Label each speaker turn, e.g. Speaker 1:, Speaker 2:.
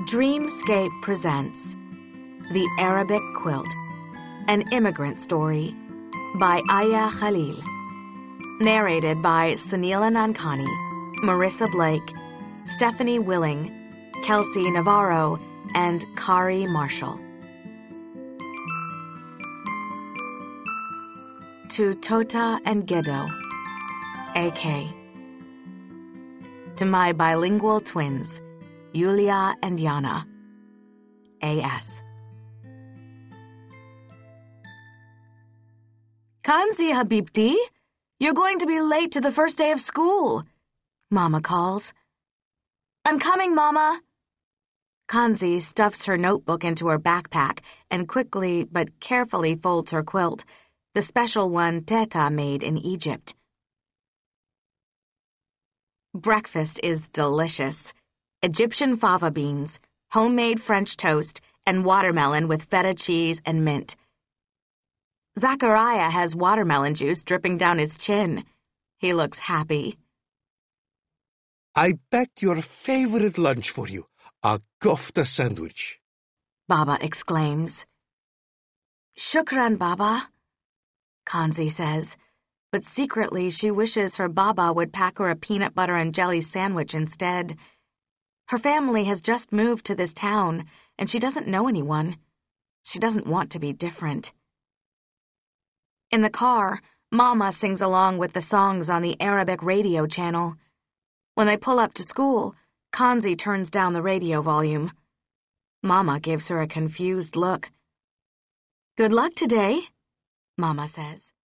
Speaker 1: Dreamscape presents The Arabic Quilt, an immigrant story by Aya Khalil. Narrated by Sunila Nankani, Marissa Blake, Stephanie Willing, Kelsey Navarro, and Kari Marshall. To Tota and Gedo, A.K. To my bilingual twins, Yulia and Yana, A.S. Kanzi Habibti, you're going to be late to the first day of school, Mama calls. I'm coming, Mama. Kanzi stuffs her notebook into her backpack and quickly but carefully folds her quilt, the special one Teta made in Egypt. Breakfast is delicious. Egyptian fava beans, homemade French toast, and watermelon with feta cheese and mint. Zachariah has watermelon juice dripping down his chin. He looks happy.
Speaker 2: I packed your favorite lunch for you, a kofta sandwich.
Speaker 1: Baba exclaims. Shukran, Baba, Kanzi says, but secretly she wishes her Baba would pack her a peanut butter and jelly sandwich instead. Her family has just moved to this town, and she doesn't know anyone. She doesn't want to be different. In the car, Mama sings along with the songs on the Arabic radio channel. When they pull up to school, Kanzi turns down the radio volume. Mama gives her a confused look. Good luck today, Mama says.